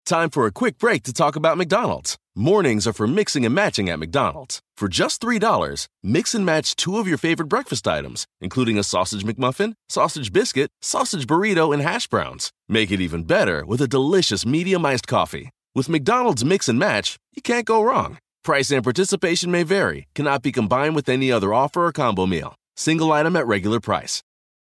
Time for a quick break to talk about McDonald's. Mornings are for mixing and matching at McDonald's. For just $3, mix and match 2 of your favorite breakfast items, including a sausage McMuffin, sausage biscuit, sausage burrito, and hash browns. Make it even better with a delicious medium iced coffee. With McDonald's Mix and Match, you can't go wrong. Price and participation may vary. Cannot be combined with any other offer or combo meal. Single item at regular price.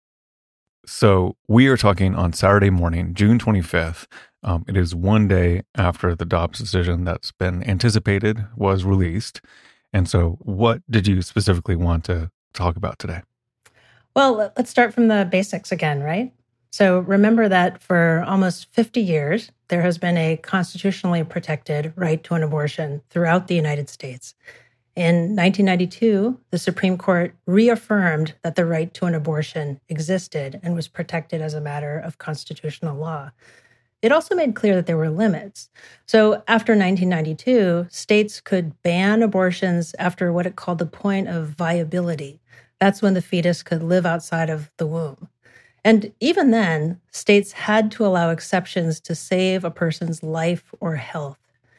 So we are talking on Saturday morning, June 25th. It is one day after the Dobbs decision that's been anticipated was released. And so what did you specifically want to talk about today? Well, let's start from the basics again, right? So remember that for almost 50 years, there has been a constitutionally protected right to an abortion throughout the United States. In 1992, the Supreme Court reaffirmed that the right to an abortion existed and was protected as a matter of constitutional law. It also made clear that there were limits. So after 1992, states could ban abortions after what it called the point of viability. That's when the fetus could live outside of the womb. And even then, states had to allow exceptions to save a person's life or health.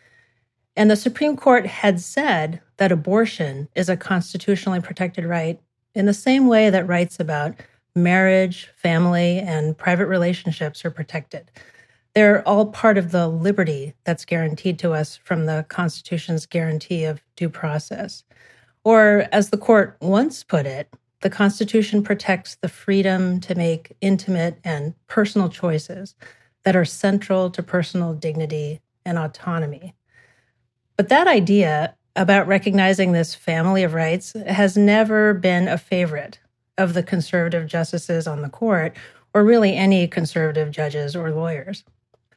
And the Supreme Court had said that abortion is a constitutionally protected right in the same way that rights about marriage, family, and private relationships are protected. They're all part of the liberty that's guaranteed to us from the Constitution's guarantee of due process. Or, as the court once put it, the Constitution protects the freedom to make intimate and personal choices that are central to personal dignity and autonomy. But that idea about recognizing this family of rights has never been a favorite of the conservative justices on the court, or really any conservative judges or lawyers.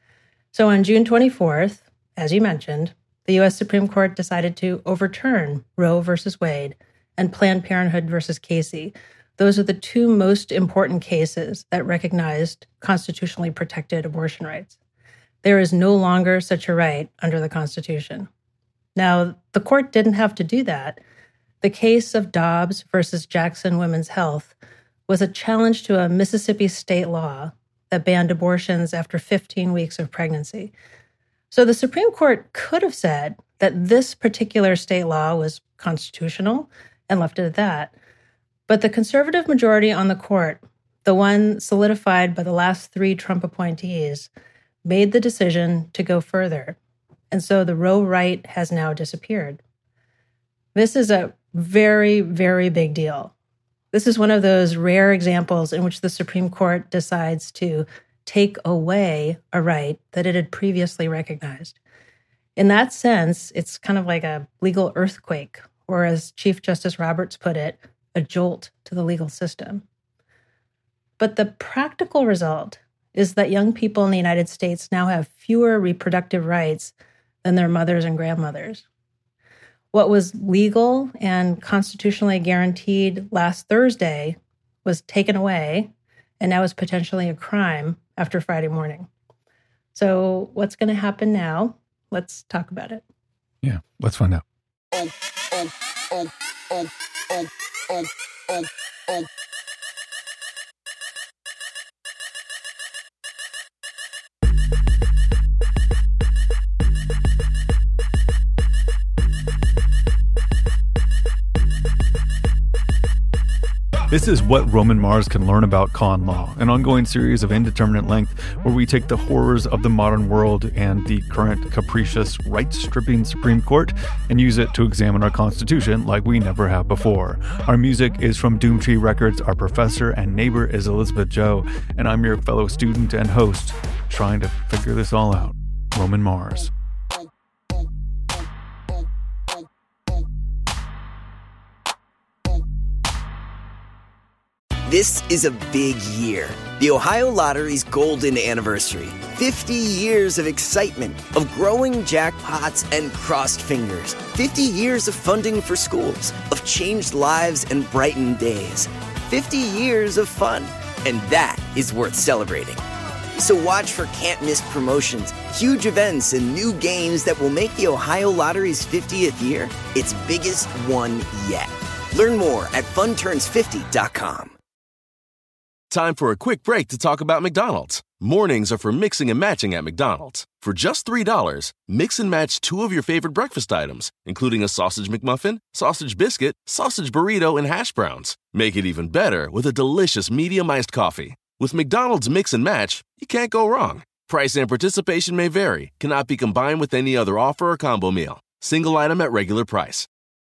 So on June 24th, as you mentioned, the U.S. Supreme Court decided to overturn Roe versus Wade and Planned Parenthood versus Casey. Those are the 2 most important cases that recognized constitutionally protected abortion rights. There is no longer such a right under the Constitution. Now, the court didn't have to do that. The case of Dobbs versus Jackson Women's Health was a challenge to a Mississippi state law that banned abortions after 15 weeks of pregnancy. So the Supreme Court could have said that this particular state law was constitutional and left it at that. But the conservative majority on the court, the one solidified by the last 3 Trump appointees, made the decision to go further. And so the Roe right has now disappeared. This is a very, very big deal. This is one of those rare examples in which the Supreme Court decides to take away a right that it had previously recognized. In that sense, it's kind of like a legal earthquake, or as Chief Justice Roberts put it, a jolt to the legal system. But the practical result is that young people in the United States now have fewer reproductive rights than their mothers and grandmothers. What was legal and constitutionally guaranteed last Thursday was taken away and now is potentially a crime after Friday morning. So what's going to happen now? Let's talk about it. Yeah, let's find out. This is What Roman Mars Can Learn About Con Law, an ongoing series of indeterminate length where we take the horrors of the modern world and the current capricious, right-stripping Supreme Court and use it to examine our Constitution like we never have before. Our music is from Doomtree Records, our professor and neighbor is Elizabeth Joe, and I'm your fellow student and host trying to figure this all out, Roman Mars. This is a big year. The Ohio Lottery's golden anniversary. 50 years of excitement, of growing jackpots and crossed fingers. 50 years of funding for schools, of changed lives and brightened days. 50 years of fun, and that is worth celebrating. So watch for can't-miss promotions, huge events, and new games that will make the Ohio Lottery's 50th year its biggest one yet. Learn more at funturns50.com. Time for a quick break to talk about McDonald's. Mornings are for mixing and matching at McDonald's. For just $3, mix and match 2 of your favorite breakfast items, including a sausage McMuffin, sausage biscuit, sausage burrito, and hash browns. Make it even better with a delicious medium iced coffee. With McDonald's Mix and Match, you can't go wrong. Price and participation may vary. Cannot be combined with any other offer or combo meal. Single item at regular price.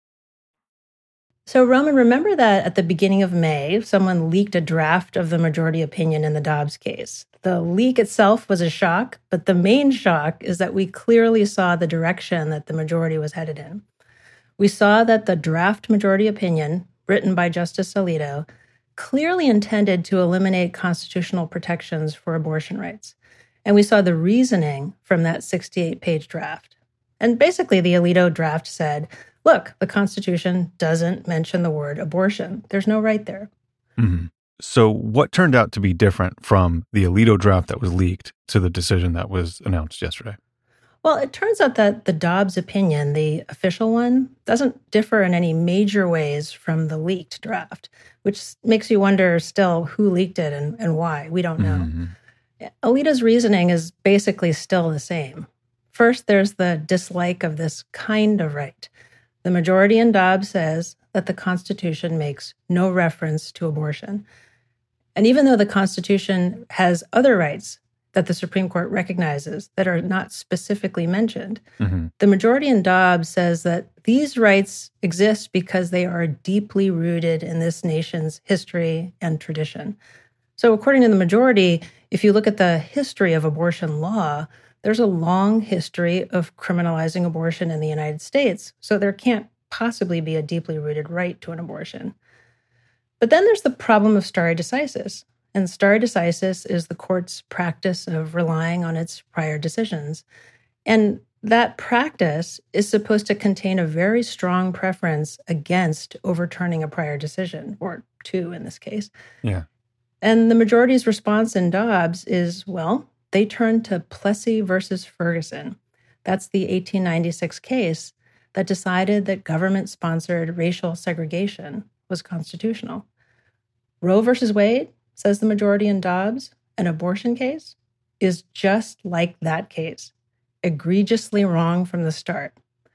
So, Roman, remember that at the beginning of May, someone leaked a draft of the majority opinion in the Dobbs case. The leak itself was a shock, but the main shock is that we clearly saw the direction that the majority was headed in. We saw that the draft majority opinion, written by Justice Alito, clearly intended to eliminate constitutional protections for abortion rights. And we saw the reasoning from that 68-page draft. And basically, the Alito draft said, look, the Constitution doesn't mention the word abortion. There's no right there. Mm-hmm. So what turned out to be different from the Alito draft that was leaked to the decision that was announced yesterday? Well, it turns out that the Dobbs opinion, the official one, doesn't differ in any major ways from the leaked draft, which makes you wonder still who leaked it and why. We don't know. Mm-hmm. Alito's reasoning is basically still the same. First, there's the dislike of this kind of right. The majority in Dobbs says that the Constitution makes no reference to abortion. And even though the Constitution has other rights that the Supreme Court recognizes that are not specifically mentioned, the majority in Dobbs says that these rights exist because they are deeply rooted in this nation's history and tradition. So according to the majority, if you look at the history of abortion law, there's a long history of criminalizing abortion in the United States, so there can't possibly be a deeply rooted right to an abortion. But then there's the problem of stare decisis. And stare decisis is the court's practice of relying on its prior decisions. And that practice is supposed to contain a very strong preference against overturning a prior decision, or 2 in this case. Yeah. And the majority's response in Dobbs is, well, they turned to Plessy versus Ferguson. That's the 1896 case that decided that government-sponsored racial segregation was constitutional. Roe versus Wade, says the majority in Dobbs, an abortion case is just like that case, egregiously wrong from the start.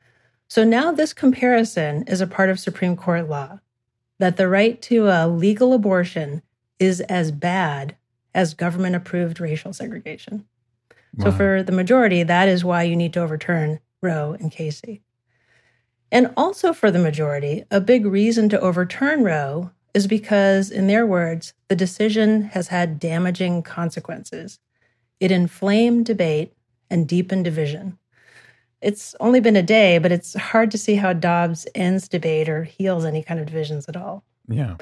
So now this comparison is a part of Supreme Court law, that the right to a legal abortion is as bad as government-approved racial segregation. Wow. So for the majority, that is why you need to overturn Roe and Casey. And also for the majority, a big reason to overturn Roe is because, in their words, the decision has had damaging consequences. It inflamed debate and deepened division. It's only been a day, but it's hard to see how Dobbs ends debate or heals any kind of divisions at all. Yeah.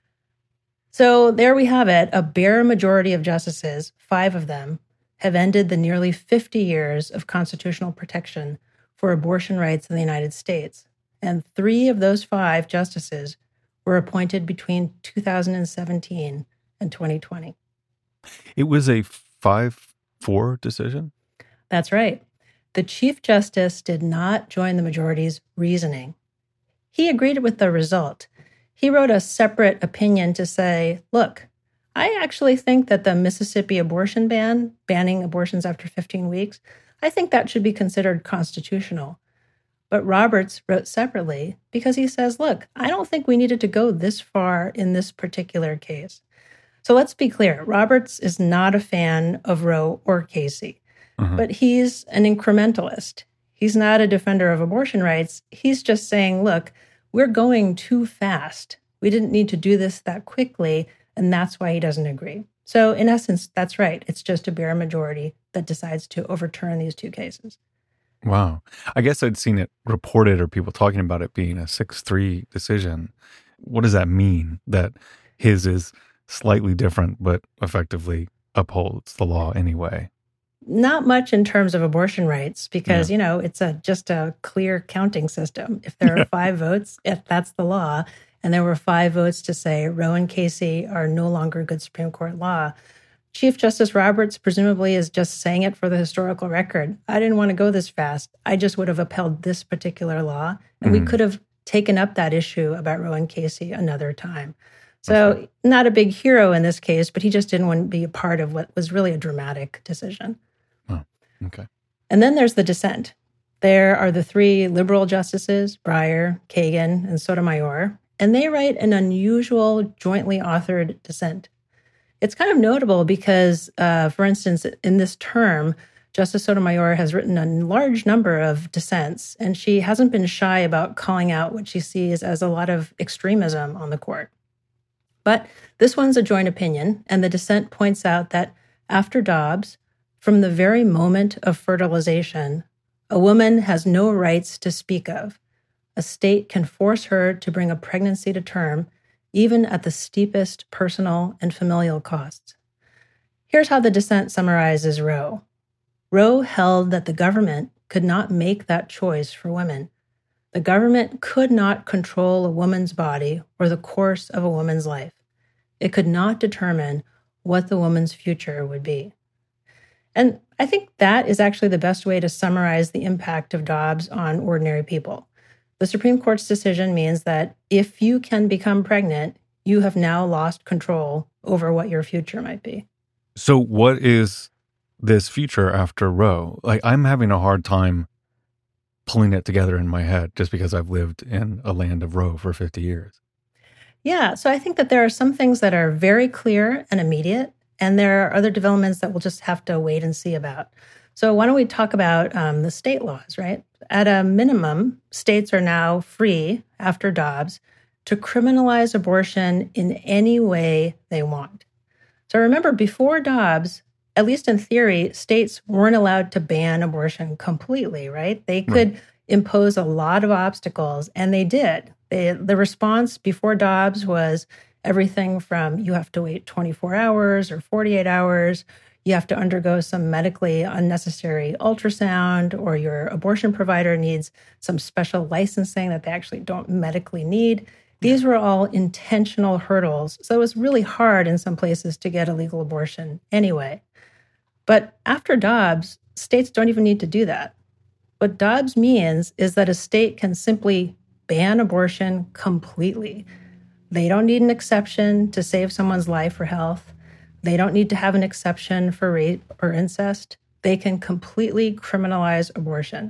So there we have it. A bare majority of justices, 5 of them, have ended the nearly 50 years of constitutional protection for abortion rights in the United States. And 3 of those 5 justices were appointed between 2017 and 2020. It was a 5-4 decision? That's right. The Chief Justice did not join the majority's reasoning. He agreed with the result. He wrote a separate opinion to say, look, I actually think that the Mississippi abortion ban, banning abortions after 15 weeks, I think that should be considered constitutional. But Roberts wrote separately because he says, look, I don't think we needed to go this far in this particular case. So let's be clear. Roberts is not a fan of Roe or Casey, but he's an incrementalist. He's not a defender of abortion rights. He's just saying, look, we're going too fast. We didn't need to do this that quickly, and that's why he doesn't agree. So in essence, that's right. It's just a bare majority that decides to overturn these 2 cases. Wow. I guess I'd seen it reported or people talking about it being a 6-3 decision. What does that mean? That his is slightly different, but effectively upholds the law anyway? Not much in terms of abortion rights because, it's just a clear counting system. If there are 5 votes, if that's the law, and there were 5 votes to say Roe and Casey are no longer good Supreme Court law, Chief Justice Roberts presumably is just saying it for the historical record. I didn't want to go this fast. I just would have upheld this particular law, and we could have taken up that issue about Roe and Casey another time. So not a big hero in this case, but he just didn't want to be a part of what was really a dramatic decision. Oh, okay. And then there's the dissent. There are the three liberal justices, Breyer, Kagan, and Sotomayor, and they write an unusual jointly authored dissent. It's kind of notable because, for instance, in this term, Justice Sotomayor has written a large number of dissents, and she hasn't been shy about calling out what she sees as a lot of extremism on the court. But this one's a joint opinion, and the dissent points out that after Dobbs, from the very moment of fertilization, a woman has no rights to speak of. A state can force her to bring a pregnancy to term, even at the steepest personal and familial costs. Here's how the dissent summarizes Roe. Roe held that the government could not make that choice for women. The government could not control a woman's body or the course of a woman's life. It could not determine what the woman's future would be. And I think that is actually the best way to summarize the impact of Dobbs on ordinary people. The Supreme Court's decision means that if you can become pregnant, you have now lost control over what your future might be. So what is this future after Roe? Like, I'm having a hard time pulling it together in my head just because I've lived in a land of Roe for 50 years. Yeah, so I think that there are some things that are very clear and immediate, and there are other developments that we'll just have to wait and see about. So why don't we talk about the state laws, right? At a minimum, states are now free, after Dobbs, to criminalize abortion in any way they want. So remember, before Dobbs, at least in theory, states weren't allowed to ban abortion completely, right? They could impose a lot of obstacles, and they did. The response before Dobbs was everything from you have to wait 24 hours or 48 hours, you have to undergo some medically unnecessary ultrasound, or your abortion provider needs some special licensing that they actually don't medically need. These were all intentional hurdles. So it was really hard in some places to get a legal abortion anyway. But after Dobbs, states don't even need to do that. What Dobbs means is that a state can simply ban abortion completely. They don't need an exception to save someone's life or health. They don't need to have an exception for rape or incest. They can completely criminalize abortion.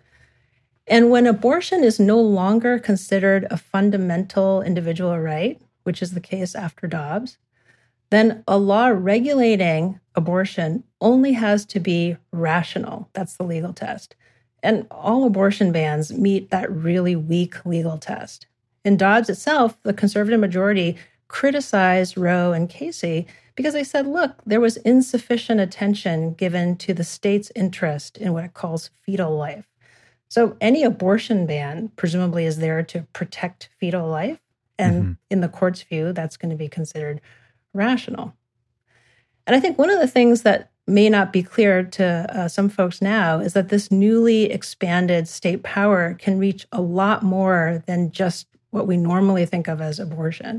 And when abortion is no longer considered a fundamental individual right, which is the case after Dobbs, then a law regulating abortion only has to be rational. That's the legal test. And all abortion bans meet that really weak legal test. In Dobbs itself, the conservative majority criticized Roe and Casey because they said, look, there was insufficient attention given to the state's interest in what it calls fetal life. So any abortion ban presumably is there to protect fetal life. And in the court's view, that's going to be considered rational. And I think one of the things that may not be clear to some folks now is that this newly expanded state power can reach a lot more than just what we normally think of as abortion.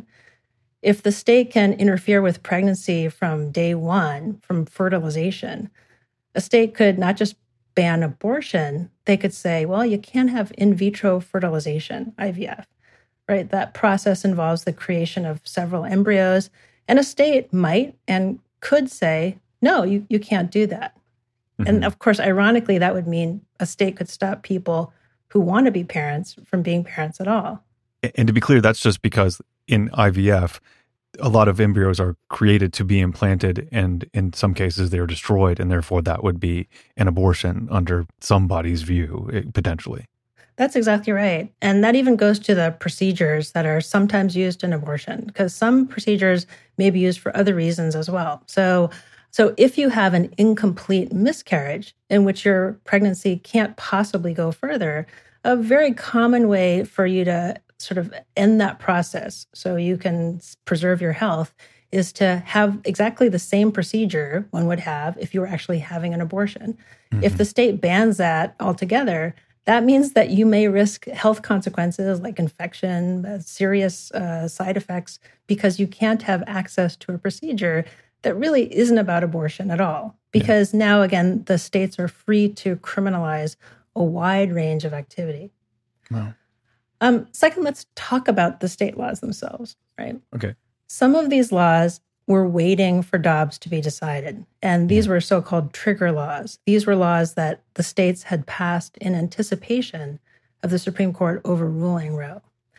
If the state can interfere with pregnancy from day one, from fertilization, a state could not just ban abortion, they could say, well, you can't have in vitro fertilization, IVF, right? That process involves the creation of several embryos, and a state might and could say, no, you can't do that. And of course, ironically, that would mean a state could stop people who want to be parents from being parents at all. And to be clear, that's just because in IVF, a lot of embryos are created to be implanted, and in some cases they're destroyed, and therefore that would be an abortion under somebody's view, potentially. That's exactly right. And that even goes to the procedures that are sometimes used in abortion, because some procedures may be used for other reasons as well. So if you have an incomplete miscarriage in which your pregnancy can't possibly go further, a very common way for you to sort of end that process so you can preserve your health is to have exactly the same procedure one would have if you were actually having an abortion. If the state bans that altogether, that means that you may risk health consequences like infection, serious side effects, because you can't have access to a procedure that really isn't about abortion at all. Because now, again, the states are free to criminalize a wide range of activity. Wow. Second, let's talk about the state laws themselves, right? Okay. Some of these laws were waiting for Dobbs to be decided, and these were so-called trigger laws. These were laws that the states had passed in anticipation of the Supreme Court overruling Roe.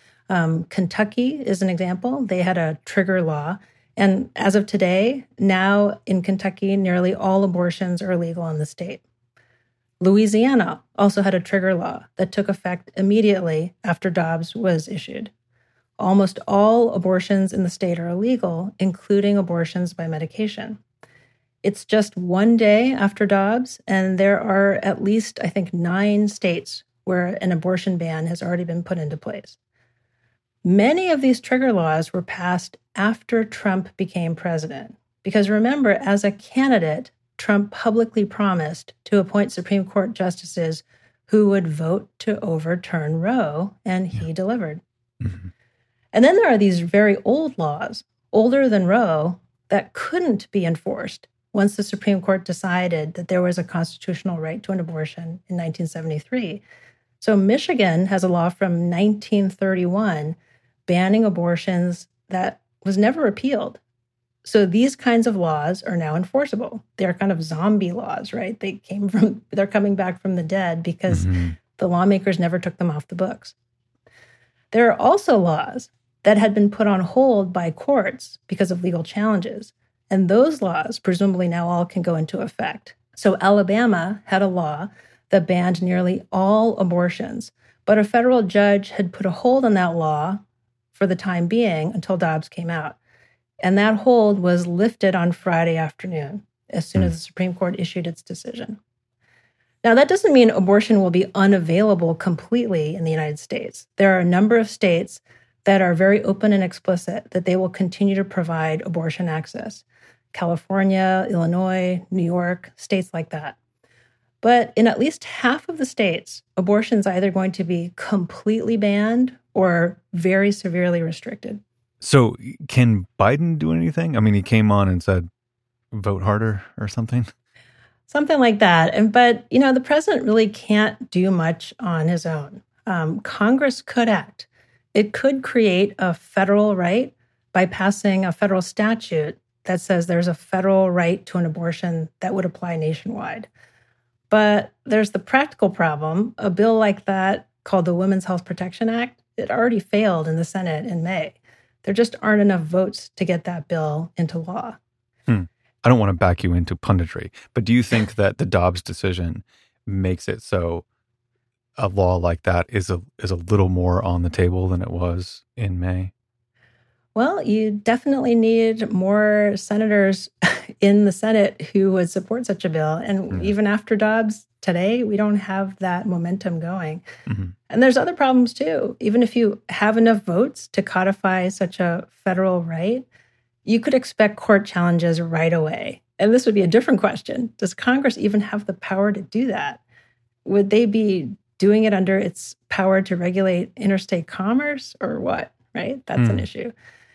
Kentucky is an example. They had a trigger law. And as of today, now in Kentucky, nearly all abortions are illegal in the state. Louisiana also had a trigger law that took effect immediately after Dobbs was issued. Almost all abortions in the state are illegal, including abortions by medication. It's just one day after Dobbs, and there are at least, I think, 9 states where an abortion ban has already been put into place. Many of these trigger laws were passed after Trump became president. Because remember, as a candidate, Trump publicly promised to appoint Supreme Court justices who would vote to overturn Roe, and he delivered. Mm-hmm. And then there are these very old laws, older than Roe, that couldn't be enforced once the Supreme Court decided that there was a constitutional right to an abortion in 1973. So Michigan has a law from 1931 banning abortions that was never repealed. So these kinds of laws are now enforceable. They're kind of zombie laws, right? They're coming back from the dead because the lawmakers never took them off the books. There are also laws that had been put on hold by courts because of legal challenges. And those laws, presumably now all can go into effect. So Alabama had a law that banned nearly all abortions, but a federal judge had put a hold on that law for the time being until Dobbs came out. And that hold was lifted on Friday afternoon, as soon as the Supreme Court issued its decision. Now, that doesn't mean abortion will be unavailable completely in the United States. There are a number of states that are very open and explicit that they will continue to provide abortion access. California, Illinois, New York, states like that. But in at least half of the states, abortion is either going to be completely banned or very severely restricted. So can Biden do anything? I mean, he came on and said, vote harder or something? Something like that. But, the president really can't do much on his own. Congress could act. It could create a federal right by passing a federal statute that says there's a federal right to an abortion that would apply nationwide. But there's the practical problem. A bill like that, called the Women's Health Protection Act, it already failed in the Senate in May. There just aren't enough votes to get that bill into law. I don't want to back you into punditry, but do you think that the Dobbs decision makes it so a law like that is a little more on the table than it was in May? Well, you definitely need more senators in the Senate who would support such a bill. And even after Dobbs today, we don't have that momentum going. And there's other problems too. Even if you have enough votes to codify such a federal right, you could expect court challenges right away. And this would be a different question. Does Congress even have the power to do that? Would they be doing it under its power to regulate interstate commerce or what, right? That's an issue.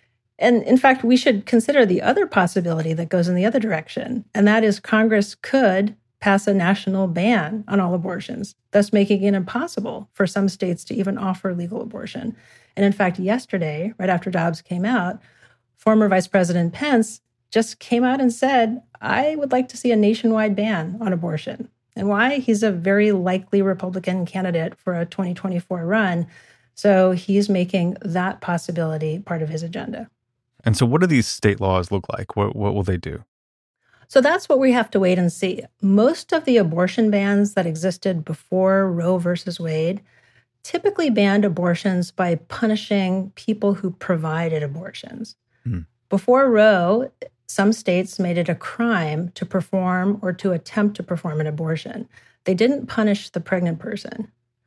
And in fact, we should consider the other possibility that goes in the other direction, and that is Congress could pass a national ban on all abortions, thus making it impossible for some states to even offer legal abortion. And in fact, yesterday, right after Dobbs came out, former Vice President Pence just came out and said, I would like to see a nationwide ban on abortion. And why? He's a very likely Republican candidate for a 2024 run. So he's making that possibility part of his agenda. And so what do these state laws look like? What will they do? So that's what we have to wait and see. Most of the abortion bans that existed before Roe versus Wade typically banned abortions by punishing people who provided abortions. Before Roe, some states made it a crime to perform or to attempt to perform an abortion. They didn't punish the pregnant person.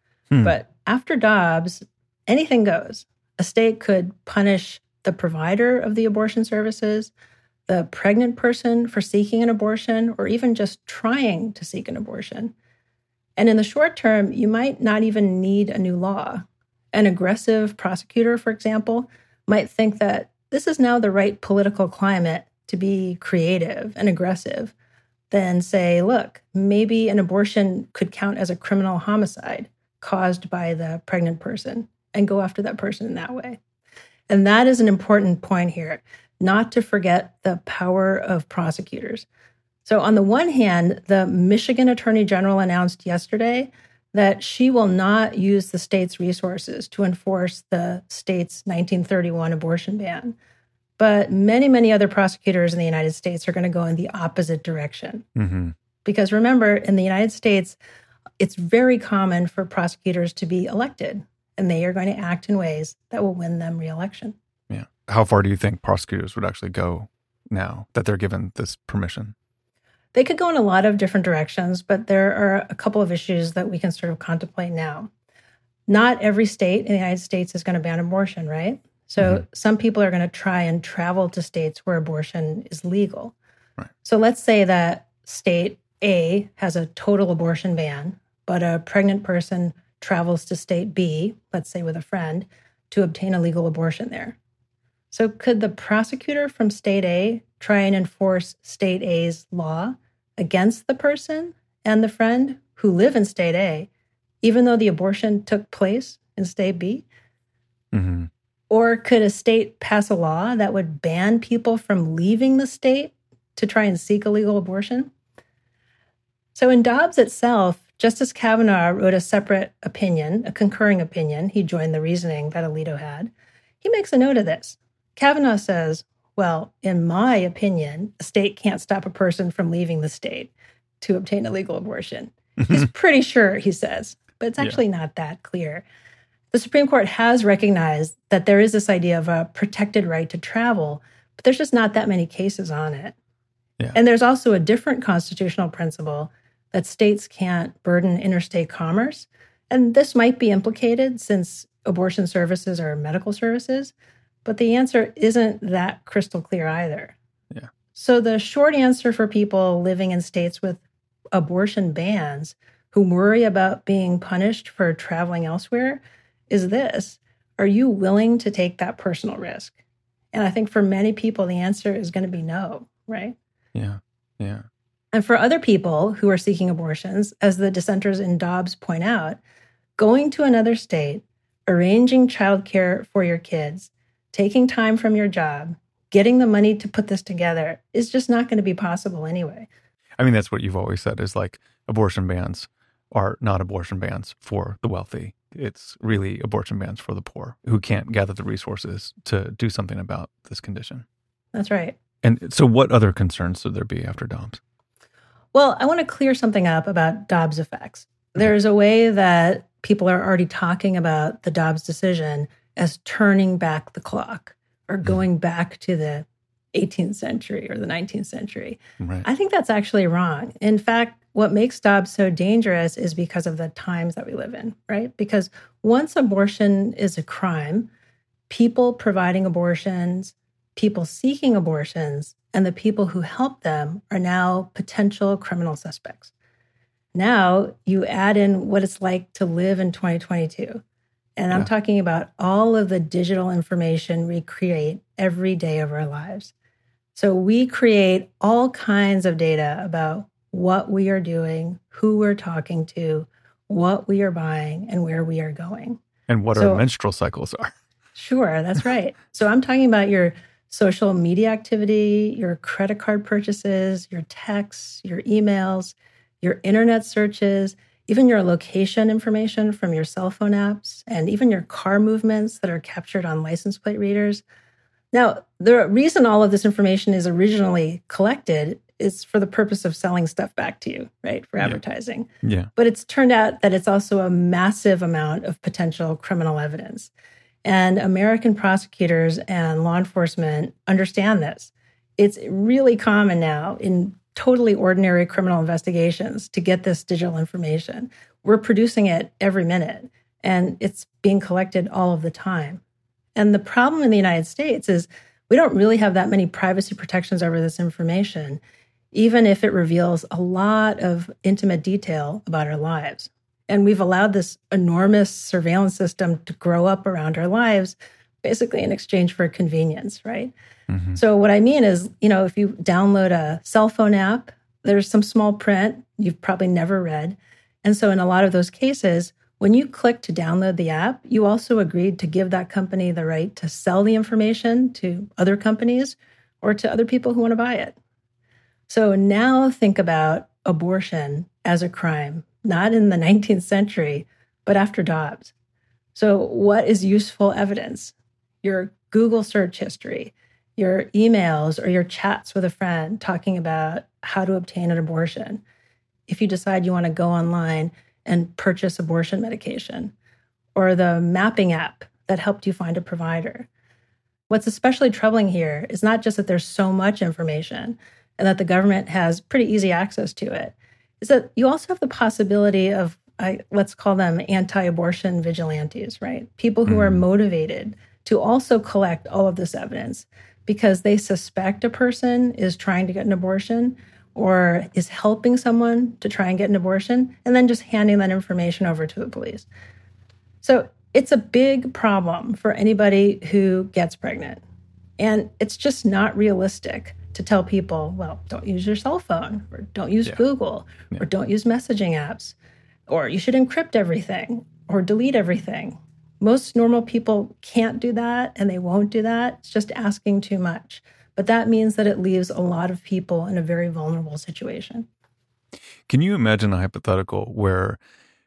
But after Dobbs, anything goes. A state could punish the provider of the abortion services, the pregnant person for seeking an abortion, or even just trying to seek an abortion. And in the short term, you might not even need a new law. An aggressive prosecutor, for example, might think that this is now the right political climate to be creative and aggressive, then say, look, maybe an abortion could count as a criminal homicide caused by the pregnant person and go after that person in that way. And that is an important point here, not to forget the power of prosecutors. So on the one hand, the Michigan Attorney General announced yesterday that she will not use the state's resources to enforce the state's 1931 abortion ban. But many, many other prosecutors in the United States are going to go in the opposite direction. Mm-hmm. Because remember, in the United States, it's very common for prosecutors to be elected, and they are going to act in ways that will win them re-election. Yeah. How far do you think prosecutors would actually go now that they're given this permission? They could go in a lot of different directions, but there are a couple of issues that we can sort of contemplate now. Not every state in the United States is going to ban abortion, right? So some people are going to try and travel to states where abortion is legal. Right. So let's say that state A has a total abortion ban, but a pregnant person travels to state B, let's say with a friend, to obtain a legal abortion there. So could the prosecutor from state A try and enforce state A's law against the person and the friend who live in state A, even though the abortion took place in state B? Mm-hmm. Or could a state pass a law that would ban people from leaving the state to try and seek a legal abortion? So in Dobbs itself, Justice Kavanaugh wrote a separate opinion, a concurring opinion. He joined the reasoning that Alito had. He makes a note of this. Kavanaugh says, well, in my opinion, a state can't stop a person from leaving the state to obtain a legal abortion. He's pretty sure, he says, but it's actually not that clear. The Supreme Court has recognized that there is this idea of a protected right to travel, but there's just not that many cases on it. Yeah. And there's also a different constitutional principle that states can't burden interstate commerce. And this might be implicated since abortion services are medical services, but the answer isn't that crystal clear either. Yeah. So the short answer for people living in states with abortion bans who worry about being punished for traveling elsewhere is this: are you willing to take that personal risk? And I think for many people, the answer is going to be no, right? Yeah, yeah. And for other people who are seeking abortions, as the dissenters in Dobbs point out, going to another state, arranging childcare for your kids, taking time from your job, getting the money to put this together is just not going to be possible anyway. I mean, that's what you've always said is like abortion bans are not abortion bans for the wealthy. It's really abortion bans for the poor who can't gather the resources to do something about this condition. That's right. And so what other concerns should there be after Dobbs? Well, I want to clear something up about Dobbs effects. There's a way that people are already talking about the Dobbs decision as turning back the clock or going back to the 18th century or the 19th century. Right. I think that's actually wrong. In fact, what makes Dobbs so dangerous is because of the times that we live in, right? Because once abortion is a crime, people providing abortions, people seeking abortions, and the people who help them are now potential criminal suspects. Now you add in what it's like to live in 2022. And I'm talking about all of the digital information we create every day of our lives. So we create all kinds of data about what we are doing, who we're talking to, what we are buying, and where we are going. And what our menstrual cycles are. Sure, that's right. So I'm talking about your social media activity, your credit card purchases, your texts, your emails, your internet searches, even your location information from your cell phone apps, and even your car movements that are captured on license plate readers. Now, the reason all of this information is originally collected is for the purpose of selling stuff back to you, right, for advertising. Yeah. But it's turned out that it's also a massive amount of potential criminal evidence. And American prosecutors and law enforcement understand this. It's really common now in totally ordinary criminal investigations to get this digital information. We're producing it every minute, and it's being collected all of the time. And the problem in the United States is we don't really have that many privacy protections over this information, even if it reveals a lot of intimate detail about our lives. And we've allowed this enormous surveillance system to grow up around our lives, basically in exchange for convenience, right? Mm-hmm. So what I mean is, if you download a cell phone app, there's some small print you've probably never read. And so in a lot of those cases, When you click to download the app, you also agreed to give that company the right to sell the information to other companies or to other people who want to buy it. So now think about abortion as a crime, not in the 19th century, but after Dobbs. So what is useful evidence? Your Google search history, your emails or your chats with a friend talking about how to obtain an abortion. If you decide you want to go online and purchase abortion medication, or the mapping app that helped you find a provider. What's especially troubling here is not just that there's so much information and that the government has pretty easy access to it, is that you also have the possibility of, let's call them anti-abortion vigilantes, right? People who are motivated to also collect all of this evidence because they suspect a person is trying to get an abortion or is helping someone to try and get an abortion, and then just handing that information over to the police. So it's a big problem for anybody who gets pregnant. And it's just not realistic to tell people, well, don't use your cell phone, or don't use Google, or don't use messaging apps, or you should encrypt everything, or delete everything. Most normal people can't do that, and they won't do that. It's just asking too much. But that means that it leaves a lot of people in a very vulnerable situation. Can you imagine a hypothetical where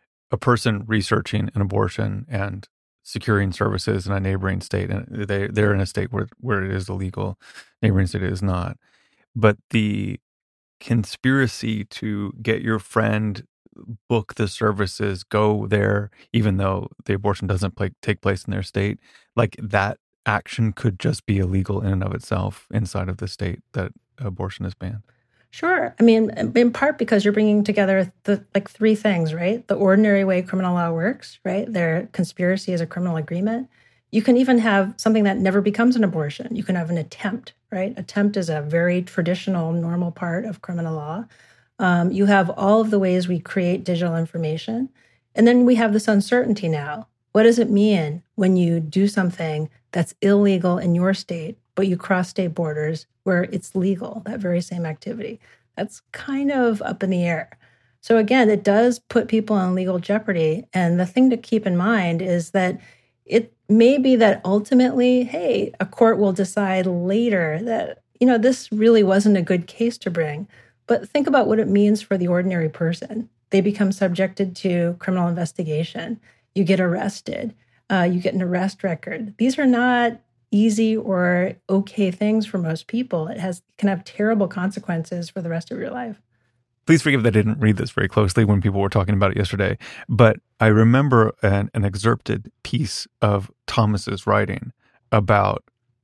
a person researching an abortion and securing services in a neighboring state, and they're in a state where it is illegal, neighboring state is not, but the conspiracy to get your friend, book the services, go there, even though the abortion doesn't take place in their state, like that action could just be illegal in and of itself inside of the state that abortion is banned? Sure. I mean, in part because you're bringing together the three things, right? The ordinary way criminal law works, right? Their conspiracy is a criminal agreement. You can even have something that never becomes an abortion. You can have an attempt, right? Attempt is a very traditional, normal part of criminal law. You have all of the ways we create digital information. And then we have this uncertainty now. What does it mean when you do something that's illegal in your state, but you cross state borders where it's legal, that very same activity? That's kind of up in the air. So again, it does put people in legal jeopardy. And the thing to keep in mind is that it may be that ultimately, hey, a court will decide later that, this really wasn't a good case to bring. But think about what it means for the ordinary person. They become subjected to criminal investigation. You get arrested. You get an arrest record. These are not easy or okay things for most people. It can have terrible consequences for the rest of your life. Please forgive that I didn't read this very closely when people were talking about it yesterday, but I remember an excerpted piece of Thomas's writing about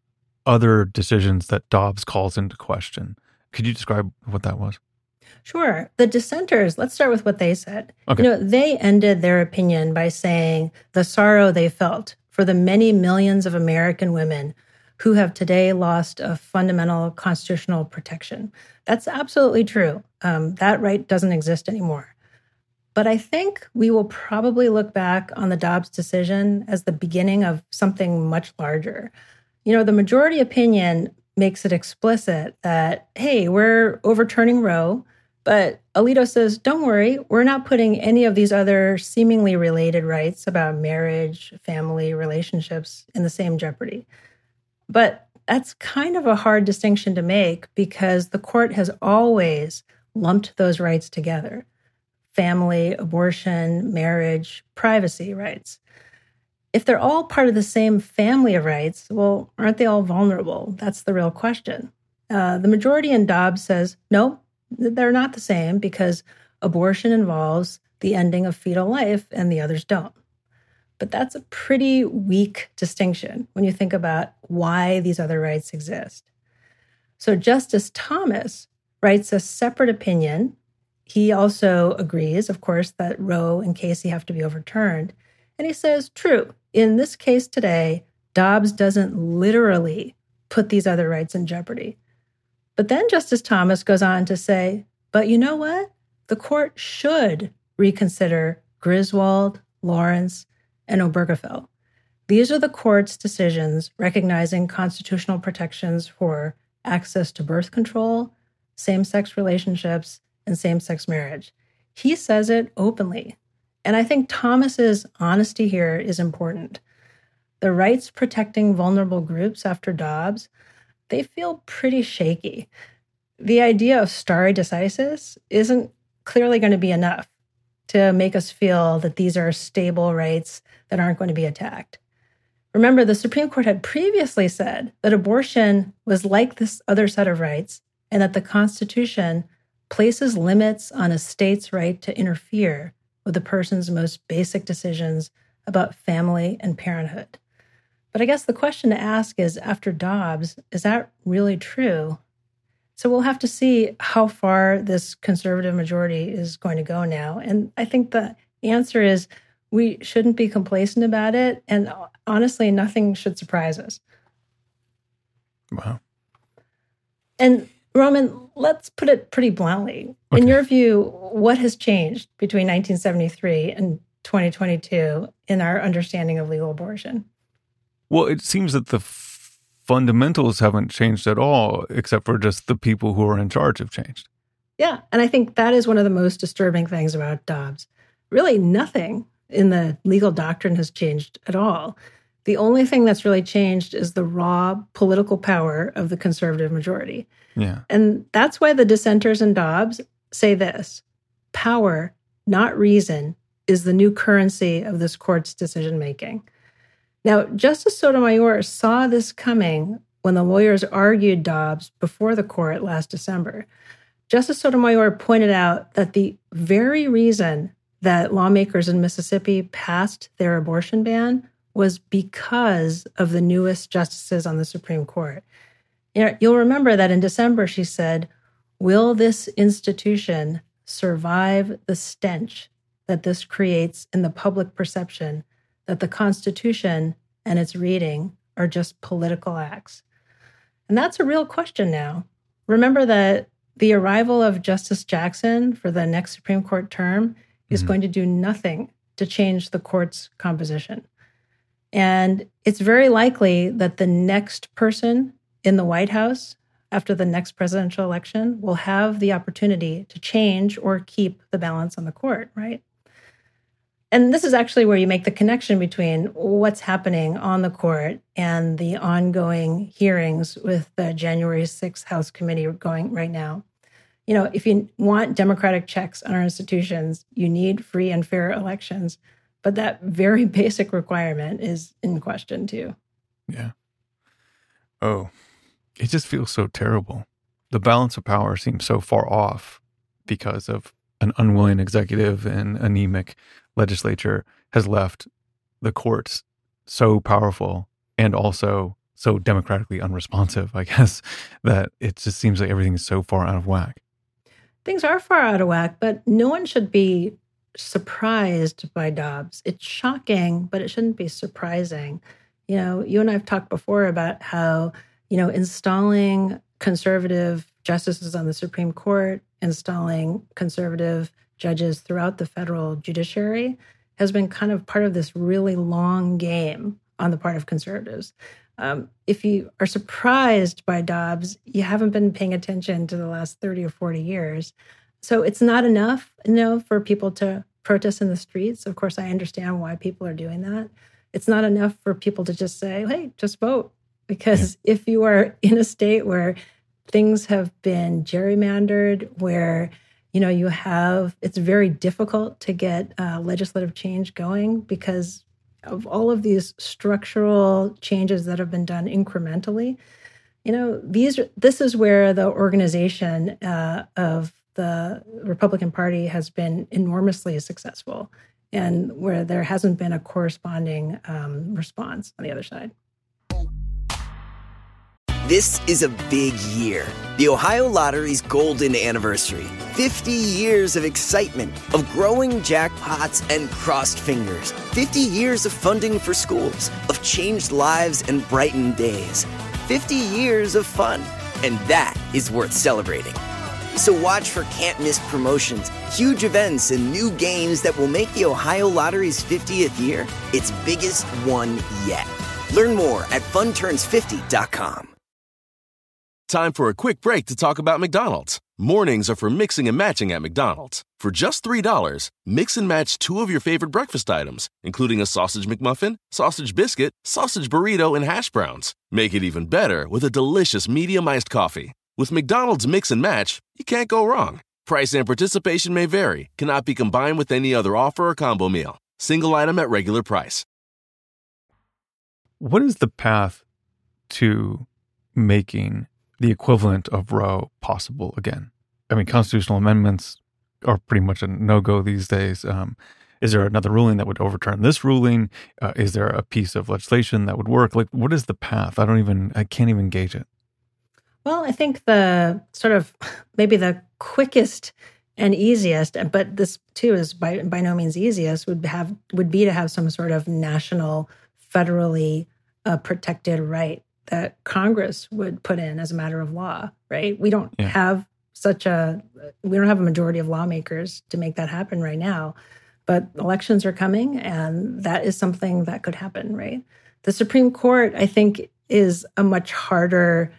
other decisions that Dobbs calls into question. Could you describe what that was? Sure. The dissenters, let's start with what they said. Okay. They ended their opinion by saying the sorrow they felt for the many millions of American women who have today lost a fundamental constitutional protection. That's absolutely true. That right doesn't exist anymore. But I think we will probably look back on the Dobbs decision as the beginning of something much larger. The majority opinion makes it explicit that, hey, we're overturning Roe, but Alito says, don't worry, we're not putting any of these other seemingly related rights about marriage, family, relationships in the same jeopardy. But that's kind of a hard distinction to make because the court has always lumped those rights together: family, abortion, marriage, privacy rights. If they're all part of the same family of rights, well, aren't they all vulnerable? That's the real question. The majority in Dobbs says, no, they're not the same because abortion involves the ending of fetal life and the others don't. But that's a pretty weak distinction when you think about why these other rights exist. So Justice Thomas writes a separate opinion. He also agrees, of course, that Roe and Casey have to be overturned. And he says, true, in this case today, Dobbs doesn't literally put these other rights in jeopardy. But then Justice Thomas goes on to say, but you know what? The court should reconsider Griswold, Lawrence, and Obergefell. These are the court's decisions recognizing constitutional protections for access to birth control, same-sex relationships, and same-sex marriage. He says it openly. And I think Thomas's honesty here is important. The rights protecting vulnerable groups after Dobbs, they feel pretty shaky. The idea of stare decisis isn't clearly going to be enough to make us feel that these are stable rights that aren't going to be attacked. Remember, the Supreme Court had previously said that abortion was like this other set of rights and that the Constitution places limits on a state's right to interfere with a person's most basic decisions about family and parenthood. But I guess the question to ask is, after Dobbs, is that really true? So we'll have to see how far this conservative majority is going to go now. And I think the answer is we shouldn't be complacent about it. And honestly, nothing should surprise us. Wow. And Roman, let's put it pretty bluntly. Okay. In your view, what has changed between 1973 and 2022 in our understanding of legal abortion? Well, it seems that the fundamentals haven't changed at all, except for just the people who are in charge have changed. Yeah, and I think that is one of the most disturbing things about Dobbs. Really, nothing in the legal doctrine has changed at all. The only thing that's really changed is the raw political power of the conservative majority. Yeah. And that's why the dissenters in Dobbs say this: power, not reason, is the new currency of this court's decision-making. Now, Justice Sotomayor saw this coming when the lawyers argued Dobbs before the court last December. Justice Sotomayor pointed out that the very reason that lawmakers in Mississippi passed their abortion ban was because of the newest justices on the Supreme Court. You'll remember that in December she said, "Will this institution survive the stench that this creates in the public perception that the Constitution and its reading are just political acts?" And that's a real question now. Remember that the arrival of Justice Jackson for the next Supreme Court term is going to do nothing to change the court's composition. And it's very likely that the next person in the White House after the next presidential election will have the opportunity to change or keep the balance on the court, right? And this is actually where you make the connection between what's happening on the court and the ongoing hearings with the January 6th House Committee going right now. You know, if you want democratic checks on our institutions, you need free and fair elections. But that very basic requirement is in question, too. Yeah. Oh, it just feels so terrible. The balance of power seems so far off because of an unwilling executive and anemic legislature has left the courts so powerful and also so democratically unresponsive, I guess, that it just seems like everything is so far out of whack. Things are far out of whack, but no one should be surprised by Dobbs. It's shocking, but it shouldn't be surprising. You know, you and I have talked before about how, you know, installing conservative justices on the Supreme Court, installing conservative judges throughout the federal judiciary has been kind of part of this really long game on the part of conservatives. If you are surprised by Dobbs, you haven't been paying attention to the last 30 or 40 years. So it's not enough, you know, for people to protest in the streets. Of course, I understand why people are doing that. It's not enough for people to just say, hey, just vote. Because if you are in a state where things have been gerrymandered, where, you know, you have, it's very difficult to get legislative change going because of all of these structural changes that have been done incrementally. You know, this is where the organization of the Republican Party has been enormously successful and where there hasn't been a corresponding response on the other side. This is a big year. The Ohio Lottery's golden anniversary. 50 years of excitement, of growing jackpots and crossed fingers. 50 years of funding for schools, of changed lives and brightened days. 50 years of fun, and that is worth celebrating. So watch for can't-miss promotions, huge events, and new games that will make the Ohio Lottery's 50th year its biggest one yet. Learn more at funturns50.com. Time for a quick break to talk about McDonald's. Mornings are for mixing and matching at McDonald's. For just $3, mix and match 2 of your favorite breakfast items, including a sausage McMuffin, sausage biscuit, sausage burrito, and hash browns. Make it even better with a delicious medium iced coffee. With McDonald's Mix and Match, you can't go wrong. Price and participation may vary. Cannot be combined with any other offer or combo meal. Single item at regular price. What is the path to making the equivalent of Roe possible again? I mean, constitutional amendments are pretty much a no-go these days. Is there another ruling that would overturn this ruling? Is there a piece of legislation that would work? Like, what is the path? I can't even gauge it. Well, I think the sort of maybe the quickest and easiest, but this too is by no means easiest, would be to have some sort of national, federally protected right that Congress would put in as a matter of law, right? We don't have a majority of lawmakers to make that happen right now, but elections are coming, and that is something that could happen, right? The Supreme Court, I think, is a much harder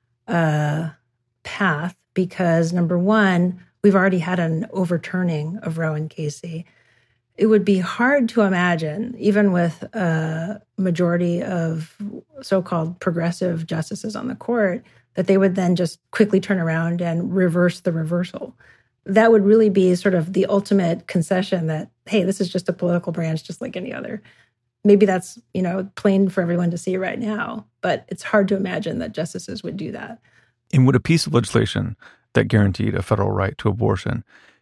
path because, number one, we've already had an overturning of Roe and Casey. It would be hard to imagine, even with a majority of so-called progressive justices on the court, that they would then just quickly turn around and reverse the reversal. That would really be sort of the ultimate concession that, hey, this is just a political branch just like any other. Maybe that's, plain for everyone to see right now, but it's hard to imagine that justices would do that. And would a piece of legislation that guaranteed a federal right to abortion,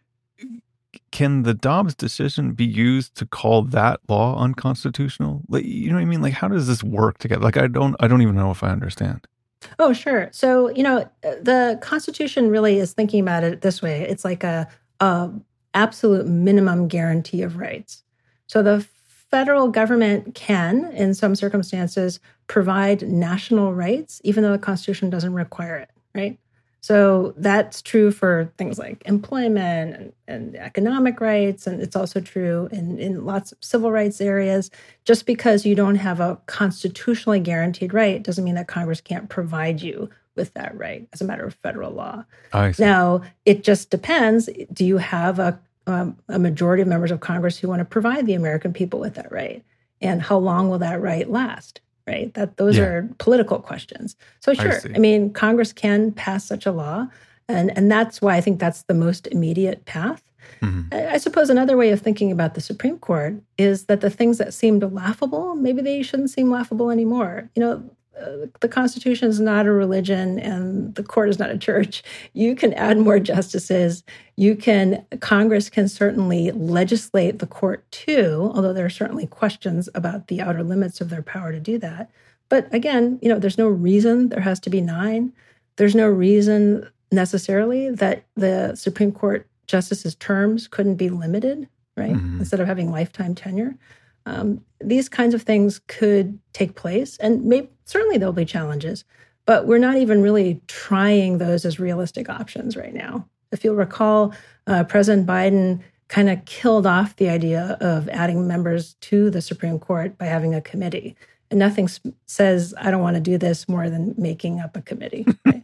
can the Dobbs decision be used to call that law unconstitutional? Like, you know what I mean? Like, how does this work together? Like, I don't even know if I understand. Oh, sure. So, the Constitution really is thinking about it this way. It's like a absolute minimum guarantee of rights. So the federal government can, in some circumstances, provide national rights, even though the Constitution doesn't require it, right? So that's true for things like employment and economic rights, and it's also true in lots of civil rights areas. Just because you don't have a constitutionally guaranteed right doesn't mean that Congress can't provide you with that right as a matter of federal law. I see. Now, it just depends. Do you have a majority of members of Congress who want to provide the American people with that right? And how long will that right last? Right? Those are political questions. So sure, I mean, Congress can pass such a law, and that's why I think that's the most immediate path. Mm-hmm. I suppose another way of thinking about the Supreme Court is that the things that seemed laughable, maybe they shouldn't seem laughable anymore. The Constitution is not a religion and the court is not a church. You can add more justices. Congress can certainly legislate the court too, although there are certainly questions about the outer limits of their power to do that. But again, there's no reason there has to be 9. There's no reason necessarily that the Supreme Court justices' terms couldn't be limited, right? Mm-hmm. Instead of having lifetime tenure. These kinds of things could take place, and certainly there'll be challenges, but we're not even really trying those as realistic options right now. If you'll recall, President Biden kind of killed off the idea of adding members to the Supreme Court by having a committee. And nothing says, I don't want to do this more than making up a committee. Right?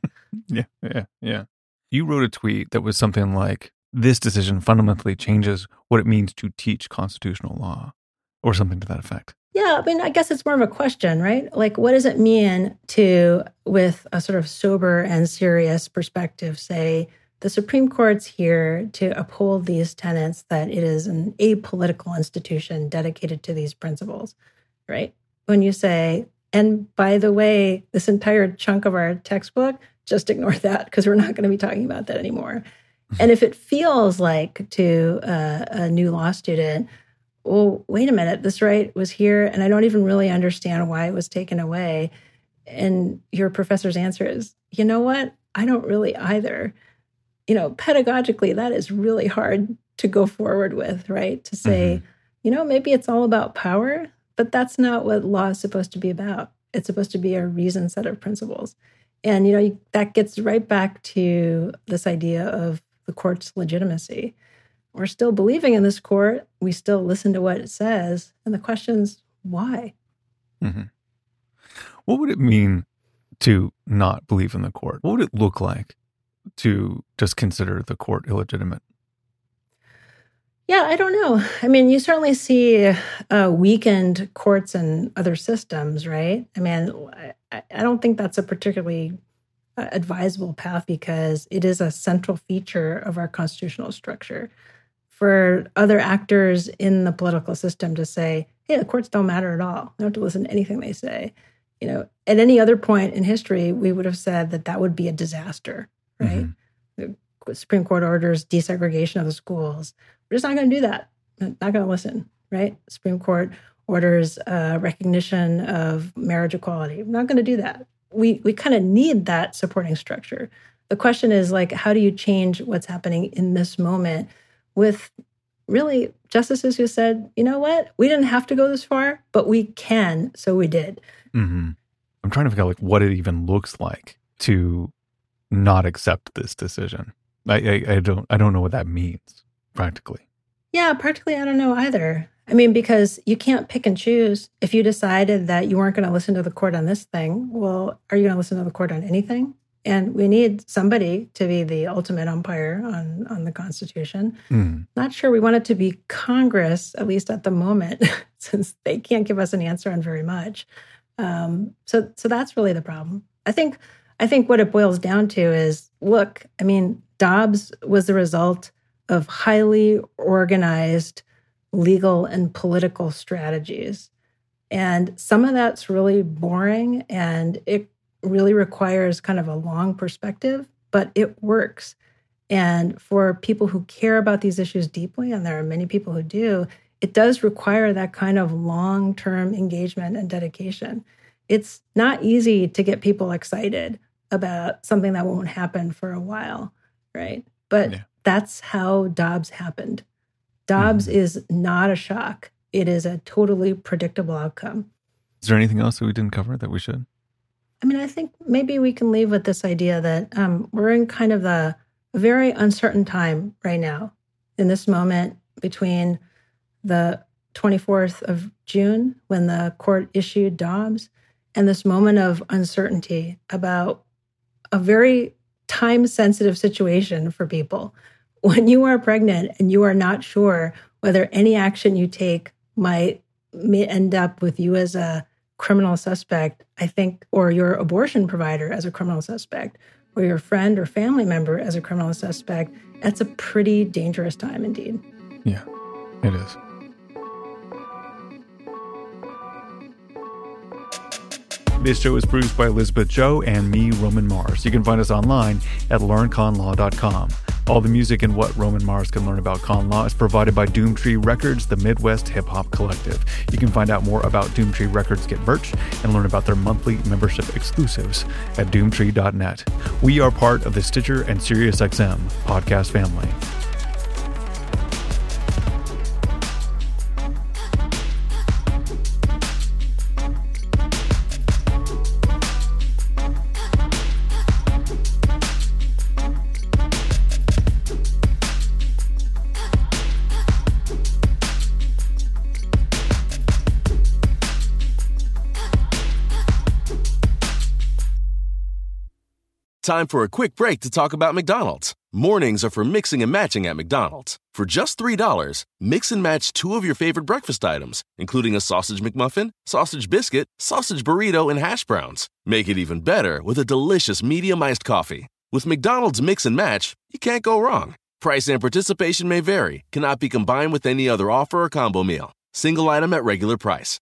Yeah. You wrote a tweet that was something like, this decision fundamentally changes what it means to teach constitutional law, or something to that effect. Yeah, I mean, I guess it's more of a question, right? Like, what does it mean to, with a sort of sober and serious perspective, say, the Supreme Court's here to uphold these tenets, that it is an apolitical institution dedicated to these principles, right? When you say, and by the way, this entire chunk of our textbook, just ignore that because we're not going to be talking about that anymore. And if it feels like to a new law student, well, wait a minute, this right was here, and I don't even really understand why it was taken away. And your professor's answer is, you know what? I don't really either. Pedagogically, that is really hard to go forward with, right? To say, maybe it's all about power, but that's not what law is supposed to be about. It's supposed to be a reasoned set of principles. And, that gets right back to this idea of the court's legitimacy. We're still believing in this court. We still listen to what it says. And the question's why? Mm-hmm. What would it mean to not believe in the court? What would it look like to just consider the court illegitimate? Yeah, I don't know. I mean, you certainly see weakened courts and other systems, right? I mean, I don't think that's a particularly advisable path because it is a central feature of our constitutional structure. For other actors in the political system to say, hey, the courts don't matter at all. We don't have to listen to anything they say. You know, at any other point in history, we would have said that would be a disaster, right? Mm-hmm. The Supreme Court orders desegregation of the schools. We're just not going to do that. Not going to listen, right? The Supreme Court orders recognition of marriage equality. We're not going to do that. We kind of need that supporting structure. The question is, like, how do you change what's happening in this moment with really justices who said, you know what, we didn't have to go this far, but we can, so we did. Mm-hmm. I'm trying to figure out like what it even looks like to not accept this decision. I don't know what that means practically. Yeah, practically I don't know either. I mean, because you can't pick and choose. If you decided that you weren't going to listen to the court on this thing, well, are you going to listen to the court on anything? And we need somebody to be the ultimate umpire on the Constitution. Not sure we want it to be Congress, at least at the moment, since they can't give us an answer on very much. So that's really the problem. I think what it boils down to is, look, I mean, Dobbs was the result of highly organized legal and political strategies. And some of that's really boring, and it really requires kind of a long perspective, but it works. And for people who care about these issues deeply, and there are many people who do, it does require that kind of long-term engagement and dedication. It's not easy to get people excited about something that won't happen for a while, right? But that's how Dobbs happened. Dobbs is not a shock. It is a totally predictable outcome. Is there anything else that we didn't cover that we should? I mean, I think maybe we can leave with this idea that we're in kind of a very uncertain time right now, in this moment between the 24th of June, when the court issued Dobbs, and this moment of uncertainty about a very time-sensitive situation for people. When you are pregnant and you are not sure whether any action you take may end up with you as a criminal suspect, I think, or your abortion provider as a criminal suspect, or your friend or family member as a criminal suspect, that's a pretty dangerous time indeed. Yeah, it is. This show is produced by Elizabeth Joe and me, Roman Mars. You can find us online at learnconlaw.com. All the music and what Roman Mars can learn about con law is provided by Doomtree Records, the Midwest Hip Hop Collective. You can find out more about Doomtree Records, get merch, and learn about their monthly membership exclusives at doomtree.net. We are part of the Stitcher and SiriusXM podcast family. Time for a quick break to talk about McDonald's. Mornings are for mixing and matching at McDonald's. For just $3, mix and match 2 of your favorite breakfast items, including a sausage McMuffin, sausage biscuit, sausage burrito, and hash browns. Make it even better with a delicious medium iced coffee. With McDonald's Mix and Match, you can't go wrong. Price and participation may vary, cannot be combined with any other offer or combo meal. Single item at regular price.